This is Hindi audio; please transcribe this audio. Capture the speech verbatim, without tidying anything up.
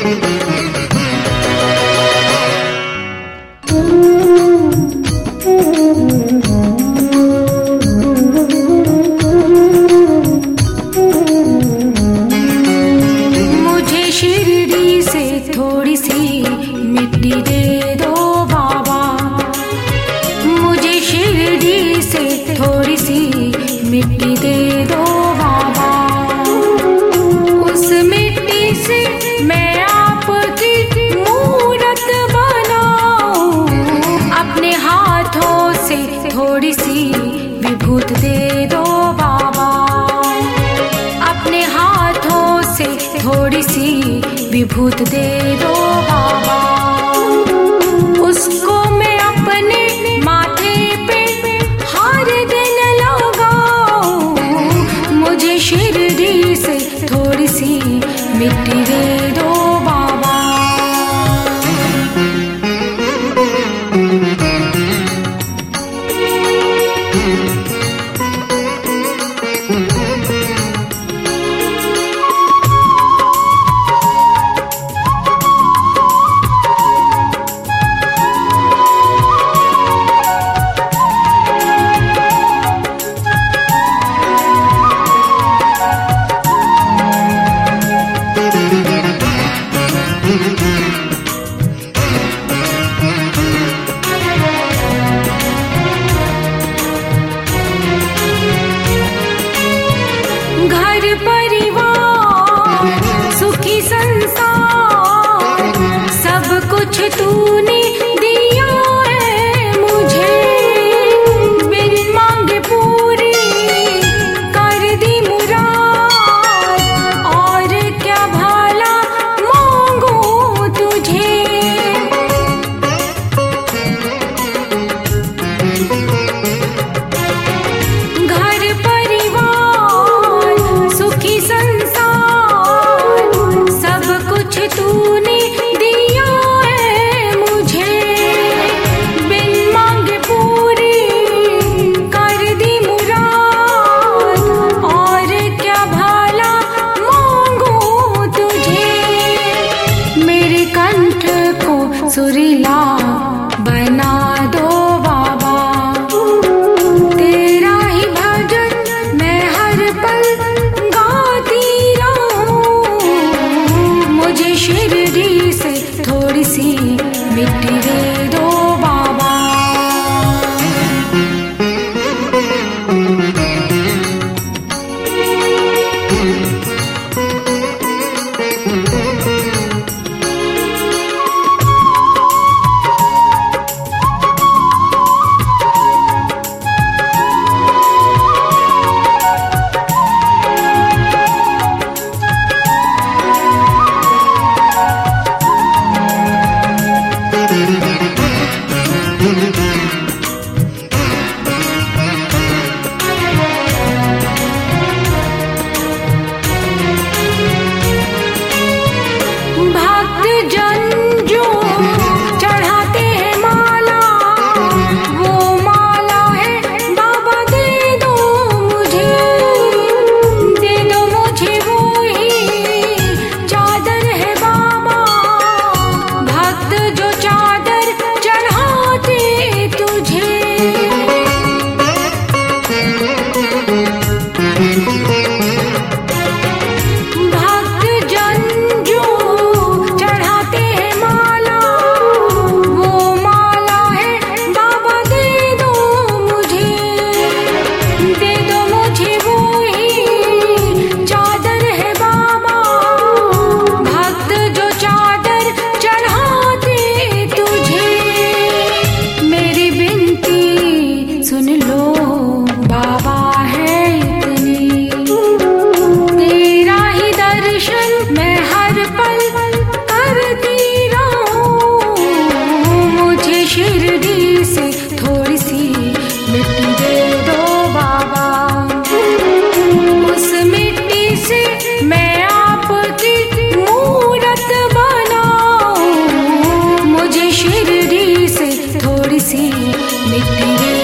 मिट्टी दे दो बाबा, उस मिट्टी से मैं आपकी मूरत बनाऊं। अपने हाथों से थोड़ी सी विभूत दे दो बाबा, अपने हाथों से थोड़ी सी विभूत दे दो बाबा। उसको मैं अपने माथे पे हर दिन लगाऊं। मुझे शिरडी से थोड़ी सी मिट्टी दे दो बाबा। घर परिवार सुखी संसार सब कुछ तूने दिया है मुझे। बिन मांगे पूरी कर दी मुराद, और क्या भला मांगू तुझे। घर परिवार सुखी संसार सब कुछ तूने दिया है मुझे। बिन मांगे पूरी कर दी मुराद, और क्या भला मांगू तुझे। मेरे कंठ को सुरीला बना दो बाबा, तेरा ही भजन मैं हर पल गाती रहूं। मुझे शिरडी से थोड़ी सी मिट्टी दे दो बाबा। भक्त जन जो चढ़ाते हैं माला, वो माला है बाबा दे दो मुझे। दे दो मुझे वो ही चादर है बाबा, भक्त जो चादर चढ़ाते तुझे। भक्त जन जो चढ़ाते हैं माला, वो माला है बाबा दे दो मुझे। दे दो मुझे वो ही चादर है बाबा, भक्त जो चादर चढ़ाते तुझे। मेरी विनती सुन लो बाबा है इतनी, तेरा ही दर्शन मैं हर पल करती रहूं। मुझे शिरडी से थोड़ी सी मिट्टी दे दो बाबा, उस मिट्टी से मैं आपकी मूरत बनाऊं। मुझे शिरडी से थोड़ी सी मिट्टी दे